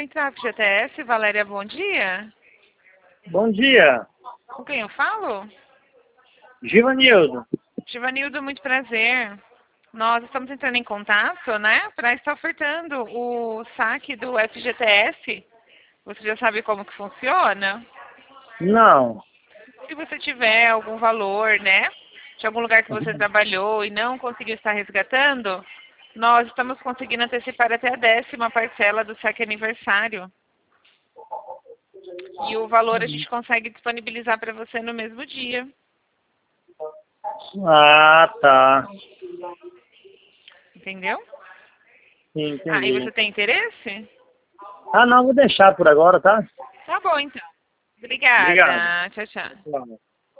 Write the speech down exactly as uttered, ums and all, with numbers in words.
Central F G T S, Valéria, bom dia. Bom dia, Com quem eu falo? Givanildo. Givanildo, muito prazer. Nós estamos entrando em contato, né, para estar ofertando o saque do F G T S. Você já sabe como que funciona? Não. Se você tiver algum valor, né, de algum lugar que você trabalhou e não conseguiu estar resgatando, nós estamos conseguindo antecipar até a décima parcela do saque aniversário. E o valor a gente consegue disponibilizar para você no mesmo dia. Ah, tá. Entendeu? Sim, Ah, e entendi. você tem interesse? Ah, não, vou deixar por agora, tá? Tá bom, então. Obrigado. Obrigada. Tchau, tchau. Tchau.